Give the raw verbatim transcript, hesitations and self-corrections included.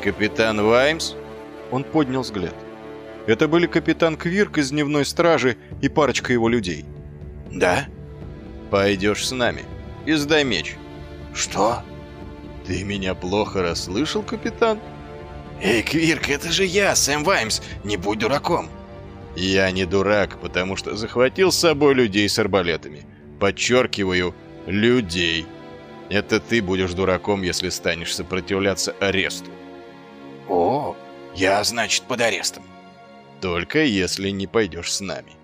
капитан Ваймс?» Он поднял взгляд. Это были капитан Квирк из дневной стражи и парочка его людей. «Да?» «Пойдешь с нами и сдай меч». «Что?» «Ты меня плохо расслышал, капитан?» «Эй, Квирк, это же я, Сэм Ваймс, не будь дураком!» «Я не дурак, потому что захватил с собой людей с арбалетами. Подчеркиваю, людей. Это ты будешь дураком, если станешь сопротивляться аресту». «О, я, значит, под арестом». «Только если не пойдешь с нами».